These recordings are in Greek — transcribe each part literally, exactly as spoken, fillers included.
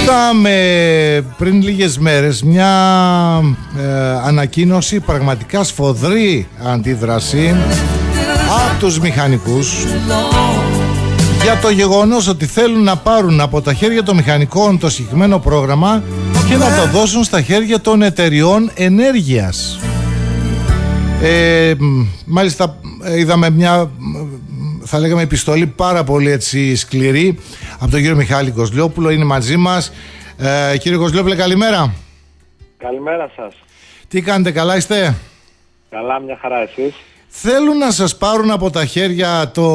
Είδαμε πριν λίγες μέρες μια ε, ανακοίνωση, πραγματικά σφοδρή αντίδραση από τους μηχανικούς για το γεγονός ότι θέλουν να πάρουν από τα χέρια των μηχανικών το συγκεκριμένο πρόγραμμα και να το δώσουν στα χέρια των εταιριών ενέργειας. Ε, μάλιστα είδαμε μια, θα λέγαμε, επιστολή πάρα πολύ έτσι σκληρή από τον κύριο Μιχάλη Κοσλιόπουλο. Είναι μαζί μας. ε, Κύριε Κοσλιόπουλε, καλημέρα. Καλημέρα σας. Τι κάνετε, καλά είστε? Καλά, μια χαρά, εσείς? Θέλουν να σας πάρουν από τα χέρια το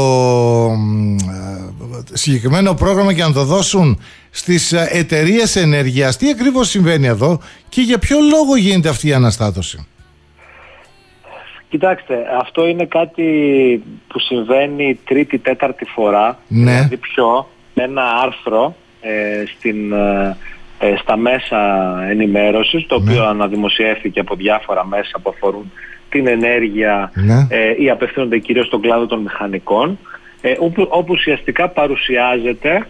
συγκεκριμένο πρόγραμμα και να το δώσουν στις εταιρείες ενέργειας. Τι ακριβώς συμβαίνει εδώ και για ποιο λόγο γίνεται αυτή η αναστάτωση? Κοιτάξτε, αυτό είναι κάτι που συμβαίνει τρίτη, τέταρτη φορά. Ναι. Δηλαδή πιο ένα άρθρο ε, στην, ε, στα μέσα ενημέρωσης, το ναι. οποίο αναδημοσιεύθηκε από διάφορα μέσα που αφορούν την ενέργεια, ναι. ε, ή απευθύνονται κυρίως στον κλάδο των μηχανικών, ε, όπου, όπου ουσιαστικά παρουσιάζεται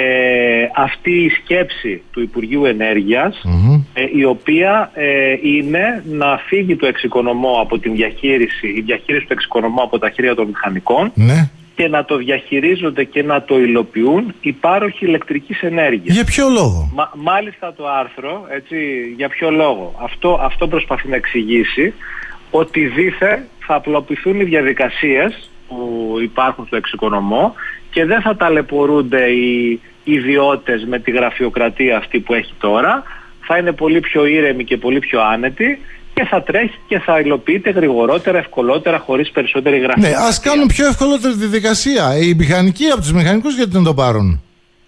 Ε, αυτή η σκέψη του Υπουργείου Ενέργειας, mm-hmm. ε, η οποία ε, είναι να φύγει το εξοικονομώ από την διαχείριση, η διαχείριση του εξοικονομώ από τα χέρια των μηχανικών, mm-hmm. και να το διαχειρίζονται και να το υλοποιούν οι πάροχοι ηλεκτρικής ενέργειας. Για ποιο λόγο? Μα, μάλιστα το άρθρο, έτσι, για ποιο λόγο? Αυτό, αυτό προσπαθεί να εξηγήσει ότι δήθεν θα απλοποιηθούν οι διαδικασίες που υπάρχουν στο εξοικονομώ και δεν θα ταλαιπωρούνται οι ιδιώτες με τη γραφειοκρατία αυτή που έχει τώρα. Θα είναι πολύ πιο ήρεμοι και πολύ πιο άνετοι και θα τρέχει και θα υλοποιείται γρηγορότερα, ευκολότερα, χωρίς περισσότερη γραφειοκρατία. Ναι, ας κάνουν πιο ευκολότερη τη δικασία. Οι μηχανικοί από τους μηχανικούς γιατί δεν το πάρουν?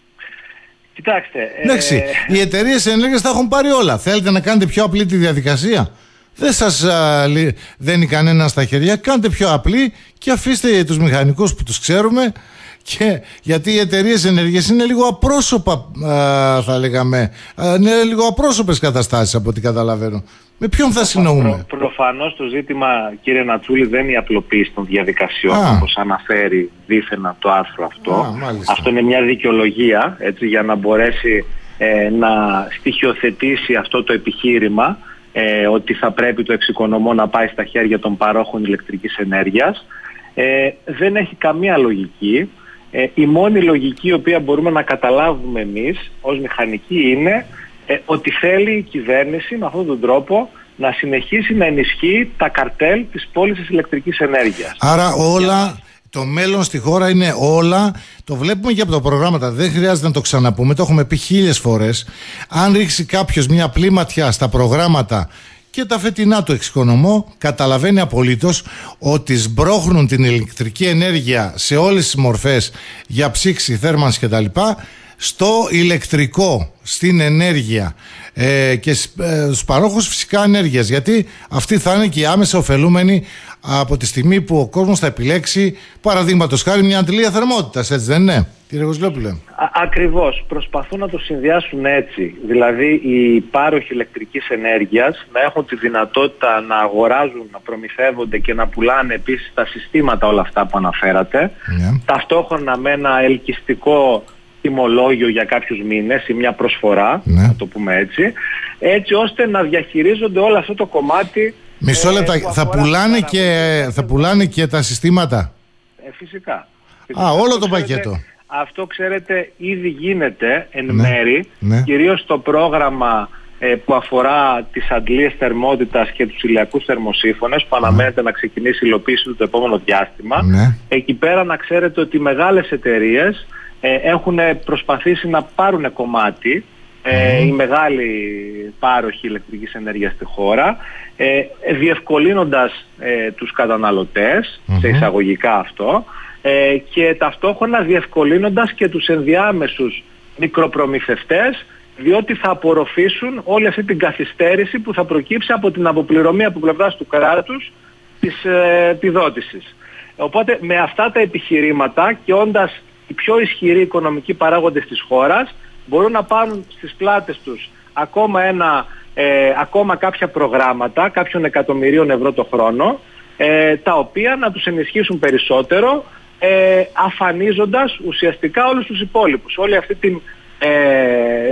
Κοιτάξτε, εντάξει, ε... οι εταιρείες ενέργειας θα έχουν πάρει όλα. Θέλετε να κάνετε πιο απλή τη διαδικασία? Δεν σας α, δένει κανένα στα χέρια. Κάντε πιο απλή και αφήστε τους μηχανικούς που τους ξέρουμε. Και γιατί οι εταιρείες ενέργειας είναι λίγο απρόσωπα, α, θα λέγαμε, α, είναι λίγο απρόσωπες καταστάσεις από ό,τι καταλαβαίνω. Με ποιον θα συνοούμε? Προ, προφανώς το ζήτημα, κύριε Νατσούλη, δεν είναι η απλοποίηση των διαδικασιών, α. όπως αναφέρει δίθεν το άρθρο αυτό. Α, αυτό είναι μια δικαιολογία, έτσι, για να μπορέσει ε, να στοιχειοθετήσει αυτό το επιχείρημα, ε, ότι θα πρέπει το εξοικονομώ να πάει στα χέρια των παρόχων ηλεκτρικής ενέργειας. Ε, δεν έχει καμία λογική. Ε, η μόνη λογική η οποία μπορούμε να καταλάβουμε εμείς ως μηχανικοί είναι ε, ότι θέλει η κυβέρνηση με αυτόν τον τρόπο να συνεχίσει να ενισχύει τα καρτέλ της πώλησης ηλεκτρικής ενέργειας. Άρα όλα, το μέλλον στη χώρα είναι όλα, το βλέπουμε και από τα προγράμματα, δεν χρειάζεται να το ξαναπούμε, το έχουμε πει χίλιες φορές. Αν ρίξει κάποιος μια απλή ματιά στα προγράμματα και τα φετινά του εξοικονομώ, καταλαβαίνει απολύτως ότι σμπρώχνουν την ηλεκτρική ενέργεια σε όλες τις μορφές για ψήξη, θέρμανση κτλ. Στο ηλεκτρικό, στην ενέργεια ε, και ε, στους παρόχους φυσικά ενέργειας, γιατί αυτοί θα είναι και οι άμεσα ωφελούμενοι από τη στιγμή που ο κόσμος θα επιλέξει, παραδείγματος χάρη, μια αντιλία θερμότητας, έτσι δεν είναι, κύριε Κοσλιόπουλε? Ακριβώς. Προσπαθούν να το συνδυάσουν έτσι. Δηλαδή οι πάροχοι ηλεκτρικής ενέργειας να έχουν τη δυνατότητα να αγοράζουν, να προμηθεύονται και να πουλάνε επίσης τα συστήματα όλα αυτά που αναφέρατε. Yeah. Ταυτόχρονα με ένα ελκυστικό τιμολόγιο για κάποιους μήνες ή μια προσφορά, ναι. να το πούμε έτσι, έτσι ώστε να διαχειρίζονται όλο αυτό το κομμάτι. Μισό λεπτά, ε, θα, πουλάνε και, θα πουλάνε και τα συστήματα? Ε, φυσικά. Α, φυσικά. όλο αυτό το ξέρετε, πακέτο. Αυτό, ξέρετε, ήδη γίνεται εν ναι. μέρη, ναι. κυρίως το πρόγραμμα ε, που αφορά τις αντλίες θερμότητας και τους ηλιακούς θερμοσύφωνες, που αναμένεται ναι. να ξεκινήσει η υλοποίηση του το επόμενο διάστημα. Ναι. Εκεί πέρα να ξέρετε ότι οι μεγάλες εταιρείες ε, έχουν προσπαθήσει να πάρουν κομμάτι, ε, mm. οι μεγάλοι πάροχοι ηλεκτρικής ενέργειας στη χώρα, ε, διευκολύνοντας ε, τους καταναλωτές, mm-hmm. σε εισαγωγικά αυτό, ε, και ταυτόχρονα διευκολύνοντας και τους ενδιάμεσους μικροπρομηθευτές, διότι θα απορροφήσουν όλη αυτή την καθυστέρηση που θα προκύψει από την αποπληρωμή από πλευράς του κράτους της ε, επιδότησης. Οπότε με αυτά τα επιχειρήματα και όντας οι πιο ισχυροί οικονομικοί παράγοντες της χώρας, μπορούν να πάρουν στις πλάτες τους ακόμα, ένα, ε, ακόμα κάποια προγράμματα κάποιων εκατομμυρίων ευρώ το χρόνο, ε, τα οποία να τους ενισχύσουν περισσότερο, ε, αφανίζοντας ουσιαστικά όλους τους υπόλοιπους. Όλη αυτή την, ε,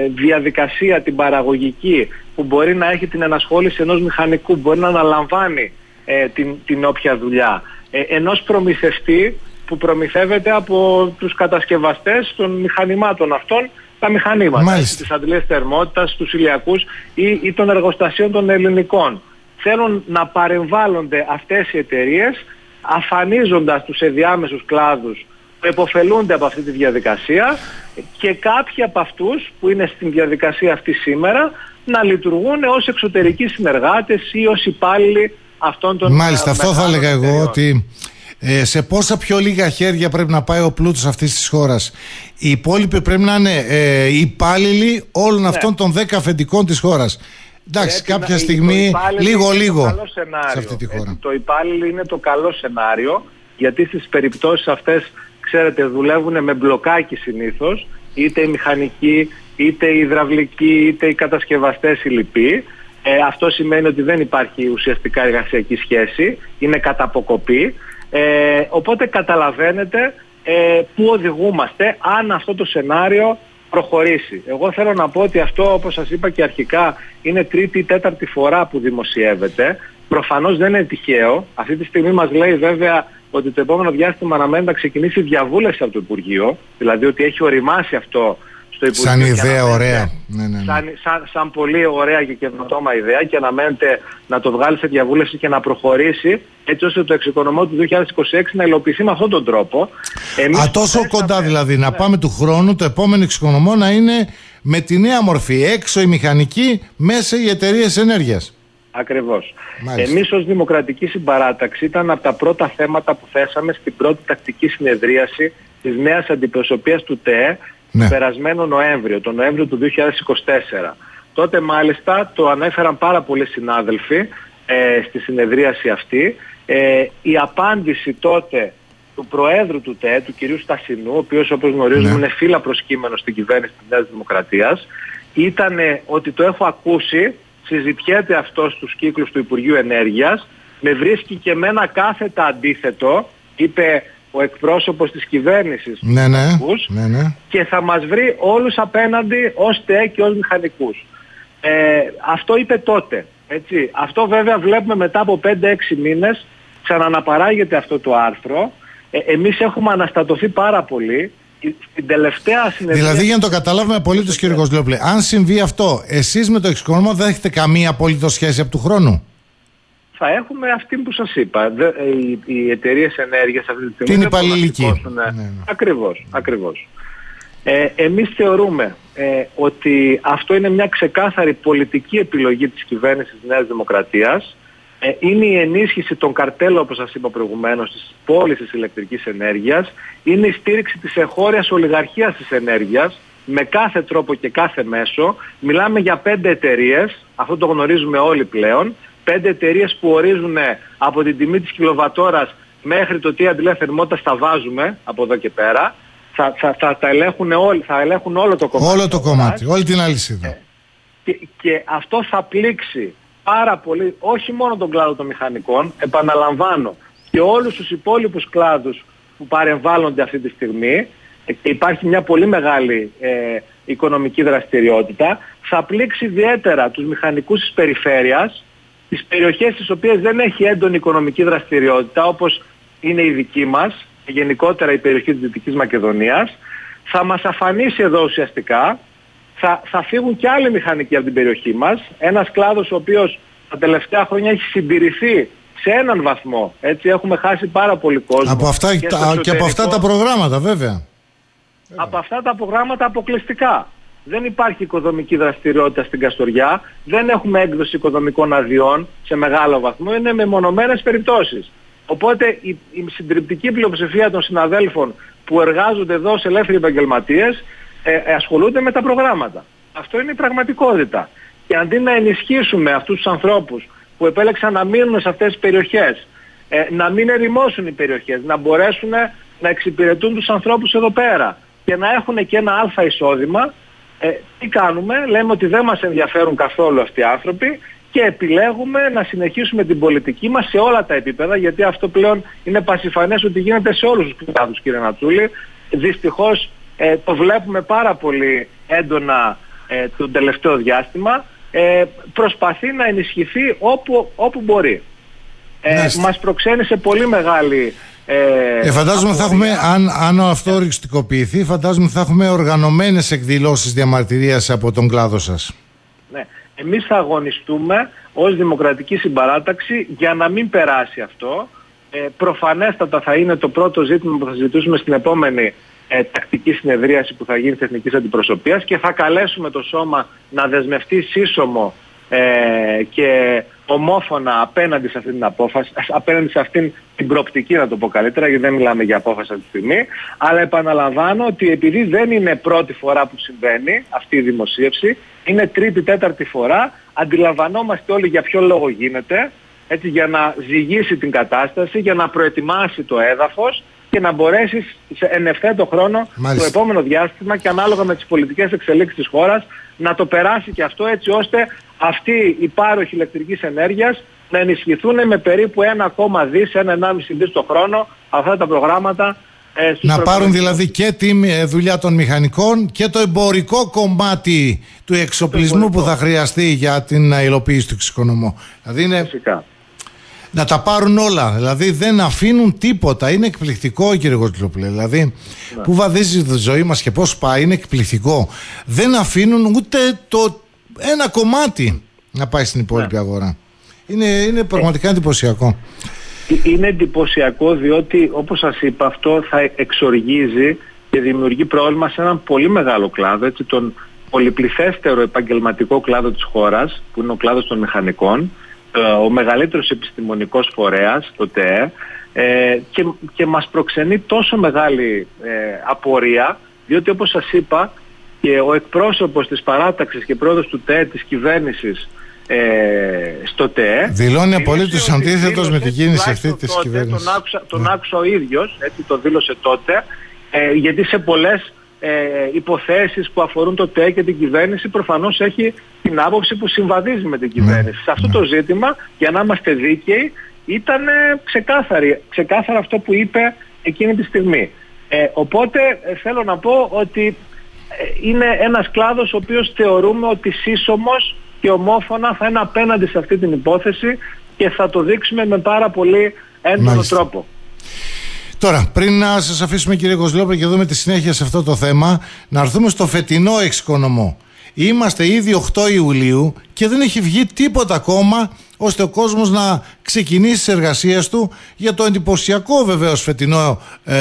διαδικασία, την παραγωγική, που μπορεί να έχει την ενασχόληση ενός μηχανικού, μπορεί να αναλαμβάνει ε, την, την όποια δουλειά, ε, ενός προμηθευτή που προμηθεύεται από τους κατασκευαστές των μηχανημάτων αυτών τα μηχανήματα, τις αντλίες θερμότητας, τους ηλιακούς ή, ή των εργοστασίων των ελληνικών. Θέλουν να παρεμβάλλονται αυτές οι εταιρείες, αφανίζοντας τους ενδιάμεσους κλάδους που επωφελούνται από αυτή τη διαδικασία, και κάποιοι από αυτούς που είναι στην διαδικασία αυτή σήμερα να λειτουργούν ως εξωτερικοί συνεργάτες ή ως υπάλληλοι αυτών των... Μάλιστα, αυτό θα έλεγα εγώ, ότι ε, σε πόσα πιο λίγα χέρια πρέπει να πάει ο πλούτος αυτής της χώρας. Οι υπόλοιποι πρέπει να είναι ε, υπάλληλοι όλων ναι. αυτών των δέκα αφεντικών της χώρας. Εντάξει, πρέπει κάποια να, στιγμή λίγο-λίγο σε αυτή τη χώρα. Έτσι, το υπάλληλοι είναι το καλό σενάριο, γιατί στις περιπτώσεις αυτές, ξέρετε, δουλεύουν με μπλοκάκι συνήθως, είτε οι μηχανικοί, είτε οι υδραυλικοί, είτε οι κατασκευαστές, οι λοιποί. Ε, αυτό σημαίνει ότι δεν υπάρχει ουσιαστικά εργασιακή σχέση, είναι κατά αποκοπή. Ε, οπότε καταλαβαίνετε ε, πού οδηγούμαστε αν αυτό το σενάριο προχωρήσει. Εγώ θέλω να πω ότι αυτό, όπως σας είπα και αρχικά, είναι τρίτη ή τέταρτη φορά που δημοσιεύεται. Προφανώς δεν είναι τυχαίο. Αυτή τη στιγμή μας λέει βέβαια ότι το επόμενο διάστημα αναμένει να ξεκινήσει διαβούλευση από το Υπουργείο, δηλαδή ότι έχει οριμάσει αυτό στο Υπουργείο. Σαν ιδέα ωραία. Ναι, ναι, ναι. Σαν, σαν, σαν πολύ ωραία και καινοτόμα ιδέα, και αναμένεται να το βγάλει σε διαβούλευση και να προχωρήσει, έτσι ώστε το εξοικονομώ του δύο χιλιάδες είκοσι έξι να υλοποιηθεί με αυτόν τον τρόπο. Εμείς Α, τόσο πέσαμε, κοντά δηλαδή, ναι. να πάμε του χρόνου το επόμενο εξοικονομώ να είναι με τη νέα μορφή, έξω η μηχανική, μέσα οι εταιρείες ενέργειας. Ακριβώς. Εμείς ως Δημοκρατική Συμπαράταξη ήταν από τα πρώτα θέματα που θέσαμε στην πρώτη τακτική συνεδρίαση της νέας αντιπροσωπείας του ΤΕΕ, ναι. τον περασμένο Νοέμβριο, τον Νοέμβριο του δύο χιλιάδες είκοσι τέσσερα. Τότε μάλιστα το ανέφεραν πάρα πολλοί συνάδελφοι ε, στη συνεδρίαση αυτή. Ε, η απάντηση τότε του Προέδρου του ΤΕΕ, του κυρίου Στασινού, ο οποίος όπως γνωρίζουμε ναι. είναι φύλλα προσκύμενος στην κυβέρνηση της Νέας Δημοκρατίας, ήταν ότι το έχω ακούσει, συζητιέται αυτό στους κύκλους του Υπουργείου Ενέργειας, με βρίσκει και εμένα κάθετα αντίθετο, είπε ο εκπρόσωπος της κυβέρνησης, ναι, ναι, ναι, ναι. και θα μας βρει όλους απέναντι ως ΤΕΕ και ως μηχανικούς. Ε, αυτό είπε τότε. Έτσι. Αυτό βέβαια βλέπουμε μετά από πέντε έξι μήνες ξαναναπαράγεται αυτό το άρθρο. Ε, εμείς έχουμε αναστατωθεί πάρα πολύ. Στην τελευταία συνεδρία... Δηλαδή, για να το καταλάβουμε απολύτως, κύριε Κοσλόπουλε, αν συμβεί αυτό, εσείς με το εξοικονομώ δεν έχετε καμία απολύτως σχέση από του χρόνου? Θα έχουμε αυτή που σας είπα. Οι, οι εταιρείες ενέργειας αυτή τη στιγμή... Την υπαλληλική. Ναι, ναι. Ακριβώς, ακριβώς. Ε, εμείς θεωρούμε ε, ότι αυτό είναι μια ξεκάθαρη πολιτική επιλογή της κυβέρνησης της Νέας Δημοκρατίας. Ε, είναι η ενίσχυση των καρτέλων, όπως σας είπα προηγουμένως, της πώλησης ηλεκτρικής ενέργειας. Είναι η στήριξη της εγχώριας ολιγαρχίας της ενέργειας με κάθε τρόπο και κάθε μέσο. Μιλάμε για πέντε εταιρείες, αυτό το γνωρίζουμε όλοι πλέον. Πέντε εταιρείες που ορίζουν από την τιμή της κιλοβατόρας μέχρι το τι αντλία θερμότητας θα βάζουμε από εδώ και πέρα. Θα, θα, θα, θα, ελέγχουν όλοι, θα ελέγχουν όλο το κομμάτι. Όλο το κομμάτι, όλη την αλυσίδα. Ε, και, και αυτό θα πλήξει πάρα πολύ, όχι μόνο τον κλάδο των μηχανικών, επαναλαμβάνω, και όλους τους υπόλοιπους κλάδους που παρεμβάλλονται αυτή τη στιγμή. Ε, υπάρχει μια πολύ μεγάλη ε, οικονομική δραστηριότητα. Θα πλήξει ιδιαίτερα τους μηχανικούς της περιφέρειας, τις περιοχές στις οποίες δεν έχει έντονη οικονομική δραστηριότητα, όπως είναι η δική μας, γενικότερα η περιοχή της Δυτικής Μακεδονίας. Θα μας αφανίσει εδώ ουσιαστικά. Θα, θα φύγουν και άλλοι μηχανικοί από την περιοχή μας. Ένας κλάδος ο οποίος τα τελευταία χρόνια έχει συντηρηθεί σε έναν βαθμό. Έτσι έχουμε χάσει πάρα πολύ κόσμο. Από αυτά, και, και από αυτά τα προγράμματα βέβαια. Από αυτά τα προγράμματα αποκλειστικά. Δεν υπάρχει οικοδομική δραστηριότητα στην Καστοριά. Δεν έχουμε έκδοση οικοδομικών αδειών σε μεγάλο βαθμό. Είναι μεμονωμένες περιπτώσεις. Οπότε η, η συντριπτική πλειοψηφία των συναδέλφων που εργάζονται εδώ ως ελεύθεροι επαγγελματίες ε, ε, ασχολούνται με τα προγράμματα. Αυτό είναι η πραγματικότητα. Και αντί να ενισχύσουμε αυτούς τους ανθρώπους που επέλεξαν να μείνουν σε αυτές τις περιοχές, ε, να μην ερημώσουν οι περιοχές, να μπορέσουν να εξυπηρετούν τους ανθρώπους εδώ πέρα και να έχουν και ένα αλφα εισόδημα, ε, τι κάνουμε? Λέμε ότι δεν μας ενδιαφέρουν καθόλου αυτοί οι άνθρωποι και επιλέγουμε να συνεχίσουμε την πολιτική μας σε όλα τα επίπεδα, γιατί αυτό πλέον είναι πασιφανές ότι γίνεται σε όλους τους κλάδους, κύριε Νατσούλη. Δυστυχώς ε, το βλέπουμε πάρα πολύ έντονα ε, το τελευταίο διάστημα, ε, προσπαθεί να ενισχυθεί όπου, όπου μπορεί. Ε, μας προξένησε πολύ μεγάλη... Ε, ε, φαντάζομαι θα έχουμε, αν, αν αυτό οριστικοποιηθεί, φαντάζομαι θα έχουμε οργανωμένες εκδηλώσεις διαμαρτυρίας από τον κλάδο σας. Ναι. Εμείς θα αγωνιστούμε ως Δημοκρατική Συμπαράταξη για να μην περάσει αυτό. Ε, προφανέστατα θα είναι το πρώτο ζήτημα που θα συζητήσουμε στην επόμενη ε, τακτική συνεδρίαση που θα γίνει της Εθνικής Αντιπροσωπείας και θα καλέσουμε το Σώμα να δεσμευτεί σύσσωμο ε, και ομόφωνα απέναντι σε αυτήν την απόφαση, απέναντι σε αυτήν την προοπτική, να το πω καλύτερα, γιατί δεν μιλάμε για απόφαση αυτή τη στιγμή, αλλά επαναλαμβάνω ότι επειδή δεν είναι πρώτη φορά που συμβαίνει αυτή η δημοσίευση, είναι τρίτη, τέταρτη φορά, αντιλαμβανόμαστε όλοι για ποιο λόγο γίνεται, έτσι, για να ζυγίσει την κατάσταση, για να προετοιμάσει το έδαφος και να μπορέσει σε εν ευθέτω χρόνο, μάλιστα, το επόμενο διάστημα και ανάλογα με τις πολιτικές εξελίξεις της χώρας να το περάσει και αυτό, έτσι ώστε αυτοί οι πάροχοι ηλεκτρικής ενέργειας να ενισχυθούν με περίπου ένα κόμμα δις, ένα ενάμιση δις το χρόνο αυτά τα προγράμματα. Ε, να πάρουν δηλαδή και τη δουλειά των μηχανικών και το εμπορικό κομμάτι του εξοπλισμού που θα χρειαστεί για την υλοποίηση του εξοικονομού. Δηλαδή είναι... Φυσικά. Να τα πάρουν όλα, δηλαδή δεν αφήνουν τίποτα. Είναι εκπληκτικό, κύριε Κωστελοπούλε. Δηλαδή, ναι, που βαδίζει τη ζωή μας και πώς πάει, είναι εκπληκτικό. Δεν αφήνουν ούτε το ένα κομμάτι να πάει στην υπόλοιπη, ναι, αγορά. Είναι, είναι πραγματικά εντυπωσιακό. Είναι εντυπωσιακό διότι, όπως σας είπα, αυτό θα εξοργίζει και δημιουργεί πρόβλημα σε έναν πολύ μεγάλο κλάδο, έτσι, τον πολυπληθέστερο επαγγελματικό κλάδο της χώρας, που είναι ο κλάδος των μηχανικών, ο μεγαλύτερος επιστημονικός φορέας, το ΤΕΕ, ε, και, και μας προξενεί τόσο μεγάλη ε, απορία, διότι όπως σας είπα και ο εκπρόσωπος της παράταξης και πρόεδρος του ΤΕΕ της κυβέρνησης ε, στο ΤΕΕ δηλώνει απολύτως αντίθετος με την κίνηση αυτή της κυβέρνησης. Τον άκουσα, τον ναι. άκουσα ο ίδιος, έτσι το δήλωσε τότε, ε, γιατί σε πολλές Ε, υποθέσεις που αφορούν το ΤΕΕ και την κυβέρνηση προφανώς έχει την άποψη που συμβαδίζει με την κυβέρνηση. Mm. Σε αυτό το ζήτημα, για να είμαστε δίκαιοι, ήταν ξεκάθαρα αυτό που είπε εκείνη τη στιγμή. Ε, οπότε ε, θέλω να πω ότι ε, είναι ένας κλάδος ο οποίος θεωρούμε ότι σύσσωμος και ομόφωνα θα είναι απέναντι σε αυτή την υπόθεση και θα το δείξουμε με πάρα πολύ έντονο Μάλιστα. τρόπο. Τώρα, πριν να σας αφήσουμε, κύριε Κωστελοπούλε, και δούμε τη συνέχεια σε αυτό το θέμα, να έρθουμε στο φετινό εξοικονομώ. Είμαστε ήδη οκτώ Ιουλίου και δεν έχει βγει τίποτα ακόμα ώστε ο κόσμος να ξεκινήσει τις εργασίες του για το εντυπωσιακό βεβαίως φετινό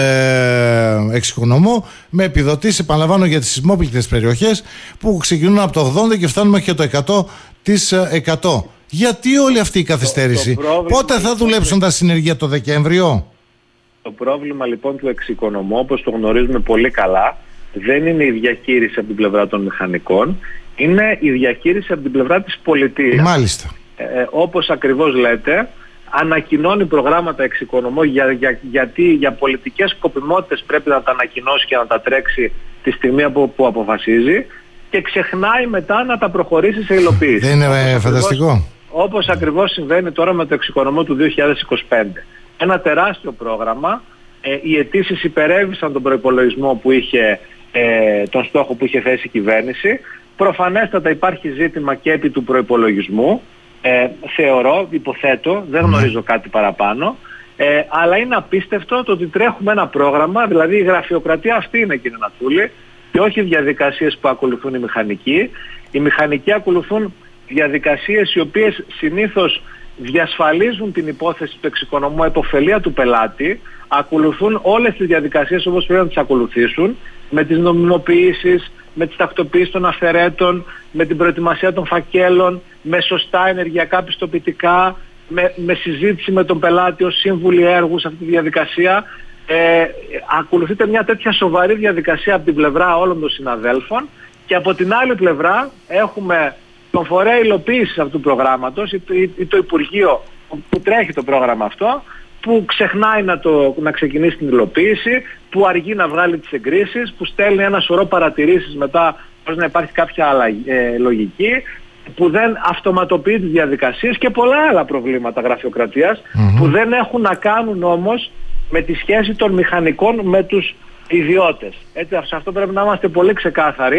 ε, εξοικονομώ, με επιδοτήσεις, επαναλαμβάνω, για τις σεισμόπληκτες περιοχές που ξεκινούν από το ογδόντα και φτάνουμε και το εκατό τοις εκατό. Γιατί όλη αυτή η καθυστέρηση? Το, το Πότε θα δουλέψουν τα συνεργεία, το Δεκέμβριο? Το πρόβλημα λοιπόν του εξοικονομώ, όπως το γνωρίζουμε πολύ καλά, δεν είναι η διαχείριση από την πλευρά των μηχανικών, είναι η διαχείριση από την πλευρά της πολιτείας. Μάλιστα. Ε, όπως ακριβώς λέτε, ανακοινώνει προγράμματα εξοικονομώ για, για, γιατί για πολιτικές σκοπιμότητες πρέπει να τα ανακοινώσει και να τα τρέξει τη στιγμή που, που αποφασίζει και ξεχνάει μετά να τα προχωρήσει σε υλοποίηση. Δεν είναι όπως φανταστικό. Ακριβώς, όπως ακριβώς συμβαίνει τώρα με το εξοικονομώ του δύο χιλιάδες είκοσι πέντε. Ένα τεράστιο πρόγραμμα, ε, οι αιτήσεις υπερέβησαν τον προϋπολογισμό που είχε, ε, τον στόχο που είχε θέσει η κυβέρνηση. Προφανέστατα υπάρχει ζήτημα και επί του προϋπολογισμού, ε, θεωρώ, υποθέτω, δεν γνωρίζω κάτι παραπάνω, ε, αλλά είναι απίστευτο το ότι τρέχουμε ένα πρόγραμμα, δηλαδή η γραφειοκρατία αυτή είναι, κύριε Νατούλη, και όχι οι διαδικασίες που ακολουθούν οι μηχανικοί. Οι μηχανικοί ακολουθούν διαδικασίες οι οποίες συνήθως διασφαλίζουν την υπόθεση του εξοικονομού επωφελία του πελάτη, ακολουθούν όλες τις διαδικασίες όπως πρέπει να τις ακολουθήσουν, με τις νομιμοποιήσεις, με τις τακτοποιήσεις των αφαιρέτων, με την προετοιμασία των φακέλων, με σωστά ενεργειακά πιστοποιητικά, με, με συζήτηση με τον πελάτη ως σύμβουλοι έργου σε αυτή τη διαδικασία. Ε, ακολουθείται μια τέτοια σοβαρή διαδικασία από την πλευρά όλων των συναδέλφων και από την άλλη πλευρά έχουμε τον φορέα υλοποίησης αυτού του προγράμματος ή, ή, ή το Υπουργείο που τρέχει το πρόγραμμα αυτό, που ξεχνάει να, το, να ξεκινήσει την υλοποίηση, που αργεί να βγάλει τις εγκρίσεις, που στέλνει ένα σωρό παρατηρήσεις μετά ώστε να υπάρχει κάποια αλλαγή, ε, λογική, που δεν αυτοματοποιεί τις διαδικασίες και πολλά άλλα προβλήματα γραφειοκρατίας mm-hmm. που δεν έχουν να κάνουν όμως με τη σχέση των μηχανικών με τους ιδιώτες. Έτσι, σε αυτό πρέπει να είμαστε πολύ ξεκάθαροι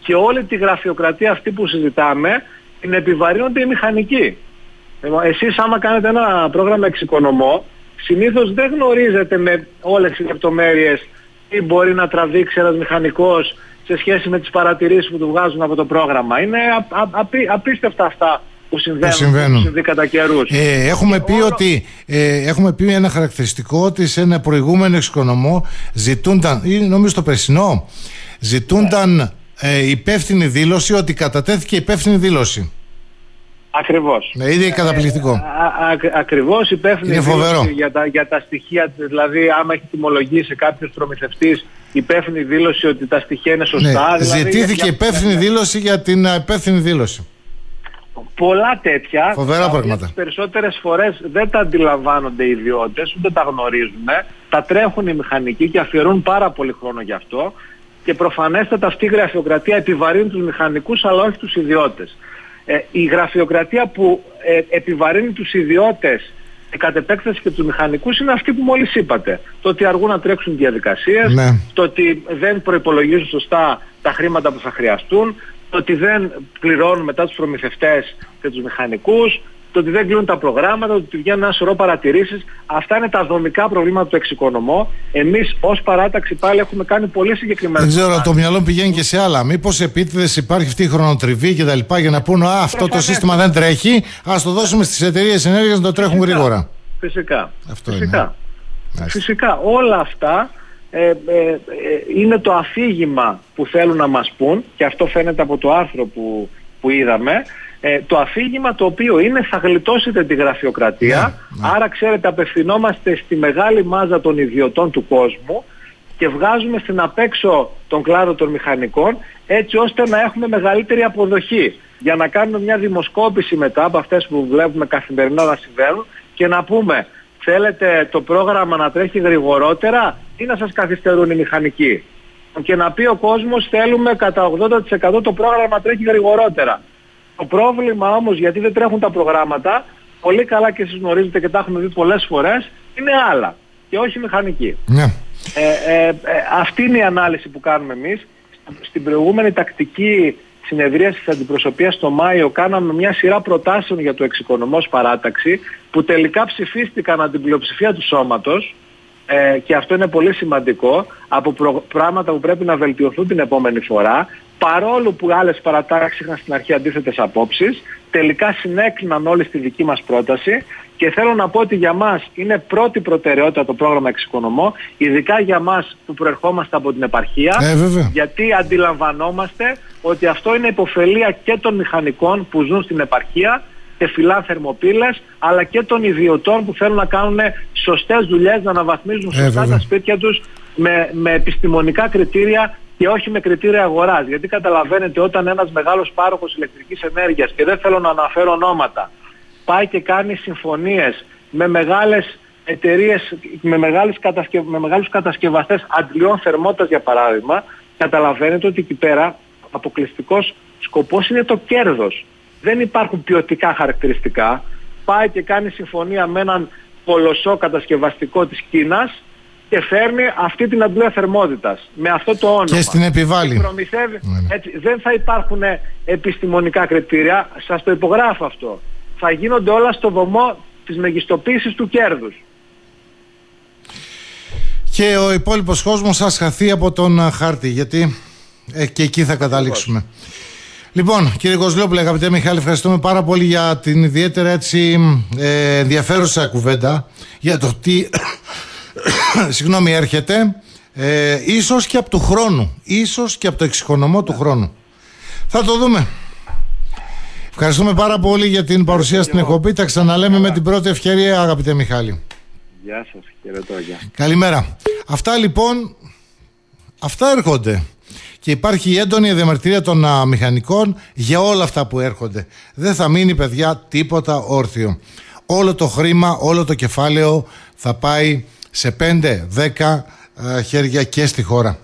και όλη τη γραφειοκρατία αυτή που συζητάμε την επιβαρύνονται οι μηχανικοί. Εσείς άμα κάνετε ένα πρόγραμμα εξοικονομώ, συνήθως δεν γνωρίζετε με όλες τις λεπτομέρειες τι μπορεί να τραβήξει ένας μηχανικός σε σχέση με τις παρατηρήσεις που του βγάζουν από το πρόγραμμα. Είναι α, α, απί, απίστευτα αυτά που συμβαίνουν, που συμβαίνουν. Που συμβεί κατά καιρούς. Ε, έχουμε, πει όλο... ότι, ε, έχουμε πει ένα χαρακτηριστικό ότι σε ένα προηγούμενο εξοικονομώ ζητούνταν, ή νομίζω το περσινό, ζητούνταν ναι. ε, υπεύθυνη δήλωση, ότι κατατέθηκε υπεύθυνη δήλωση. Ακριβώς. Ναι, είναι καταπληκτικό. Ε, α, α, ακριβώς υπεύθυνη δήλωση για τα, για τα στοιχεία, δηλαδή άμα έχει τιμολογήσει κάποιος προμηθευτής υπεύθυνη δήλωση ότι τα στοιχεία είναι σωστά. Ναι, δηλαδή, ζητήθηκε για... υπεύθυνη δήλωση για την υπεύθυνη δήλωση. Πολλά τέτοια. Φοβερά πράγματα. Τις περισσότερες φορές δεν τα αντιλαμβάνονται οι ιδιώτες, ούτε τα γνωρίζουν. Τα τρέχουν οι μηχανικοί και αφιερούν πάρα πολύ χρόνο γι' αυτό. Και προφανέστατα αυτή η γραφειοκρατία επιβαρύνει τους μηχανικούς αλλά όχι τους ιδιώτες. Ε, η γραφειοκρατία που ε, επιβαρύνει τους ιδιώτες και κατ' επέκταση και τους μηχανικούς είναι αυτή που μόλις είπατε. Το ότι αργούν να τρέξουν διαδικασίες, ναι. το ότι δεν προϋπολογίζουν σωστά τα χρήματα που θα χρειαστούν, το ότι δεν πληρώνουν μετά τους προμηθευτές και τους μηχανικούς, το ότι δεν κλείνουν τα προγράμματα, το ότι βγαίνουν ένα σωρό παρατηρήσεις. Αυτά είναι τα δομικά προβλήματα του εξοικονομώ. Εμείς ως παράταξη πάλι έχουμε κάνει πολύ συγκεκριμένα. Δεν ξέρω, το μυαλό πηγαίνει και σε άλλα. Μήπως επίτηδες υπάρχει αυτή η χρονοτριβή και τα λοιπά για να πούνε α, αυτό το σύστημα δεν τρέχει, ας το δώσουμε στις εταιρείες ενέργειας να το τρέχουν Φυσικά. γρήγορα. Φυσικά. Αυτό Φυσικά. Είναι. Φυσικά. Όλα αυτά ε, ε, ε, είναι το αφήγημα που θέλουν να μας πούν και αυτό φαίνεται από το άρθρο που, που είδαμε. Ε, το αφήγημα το οποίο είναι θα γλιτώσετε τη γραφειοκρατία, ναι, ναι. άρα ξέρετε απευθυνόμαστε στη μεγάλη μάζα των ιδιωτών του κόσμου και βγάζουμε στην απέξω τον κλάδο των μηχανικών έτσι ώστε να έχουμε μεγαλύτερη αποδοχή για να κάνουμε μια δημοσκόπηση μετά από αυτές που βλέπουμε καθημερινά να συμβαίνουν και να πούμε θέλετε το πρόγραμμα να τρέχει γρηγορότερα ή να σας καθυστερούν οι μηχανικοί, και να πει ο κόσμος θέλουμε κατά ογδόντα τοις εκατό το πρόγραμμα να τρέχει γρηγορότερα. Το πρόβλημα όμως, γιατί δεν τρέχουν τα προγράμματα, πολύ καλά και εσείς γνωρίζετε και τα έχουμε δει πολλές φορές, είναι άλλα και όχι μηχανική. Ναι. Ε, ε, ε, αυτή είναι η ανάλυση που κάνουμε εμείς. Στην προηγούμενη τακτική συνεδρίαση της αντιπροσωπείας το Μάιο κάναμε μια σειρά προτάσεων για το εξοικονομώ ως παράταξη που τελικά ψηφίστηκαν από την πλειοψηφία του σώματος. Ε, και αυτό είναι πολύ σημαντικό, από προ... πράγματα που πρέπει να βελτιωθούν την επόμενη φορά, παρόλο που άλλες παρατάξεις είχαν στην αρχή αντίθετες απόψεις, τελικά συνέκλειναν όλοι στη δική μας πρόταση και θέλω να πω ότι για μας είναι πρώτη προτεραιότητα το πρόγραμμα εξοικονομώ, ειδικά για μας που προερχόμαστε από την επαρχία, ε, γιατί αντιλαμβανόμαστε ότι αυτό είναι υποφελία και των μηχανικών που ζουν στην επαρχία και φυλά θερμοπύλες, αλλά και των ιδιωτών που θέλουν να κάνουν σωστές δουλειές, να αναβαθμίζουν σωστά ε, τα σπίτια τους με, με επιστημονικά κριτήρια και όχι με κριτήρια αγοράς. Γιατί καταλαβαίνετε όταν ένας μεγάλος πάροχος ηλεκτρικής ενέργειας, και δεν θέλω να αναφέρω ονόματα, πάει και κάνει συμφωνίες με μεγάλες εταιρείες, με, μεγάλες κατασκευ... με μεγάλους κατασκευαστές αντλιών θερμότητας για παράδειγμα, καταλαβαίνετε ότι εκεί πέρα αποκλειστικός σκοπός είναι το κέρδος. Δεν υπάρχουν ποιοτικά χαρακτηριστικά. Πάει και κάνει συμφωνία με έναν κολοσσό κατασκευαστικό της Κίνας και φέρνει αυτή την αντλία θερμότητας με αυτό το όνομα. Και στην επιβάλλει. Προμηθεύει. Έτσι, δεν θα υπάρχουν επιστημονικά κριτήρια. Σας το υπογράφω αυτό. Θα γίνονται όλα στο βωμό της μεγιστοποίησης του κέρδους. Και ο υπόλοιπος κόσμος θα χαθεί από τον χάρτη, γιατί ε, και εκεί θα καταλήξουμε. Λοιπόν, κύριε Κοζλόπουλε, αγαπητέ Μιχάλη, ευχαριστούμε πάρα πολύ για την ιδιαίτερα έτσι ε, ενδιαφέρουσα κουβέντα για το τι συγγνώμη έρχεται ε, ίσως και από του χρόνου, ίσως και από το εξοικονομώ του χρόνου. Θα το δούμε. Ευχαριστούμε πάρα πολύ για την παρουσία στην εκπομπή. Τα ξαναλέμε με την πρώτη ευκαιρία, αγαπητέ Μιχάλη. Γεια σας, χαιρετώ, γεια. Καλημέρα. Αυτά λοιπόν, αυτά έρχονται. Και υπάρχει η έντονη διαμαρτυρία των α, μηχανικών για όλα αυτά που έρχονται. Δεν θα μείνει, παιδιά, τίποτα όρθιο. Όλο το χρήμα, όλο το κεφάλαιο θα πάει σε πέντε δέκα χέρια και στη χώρα.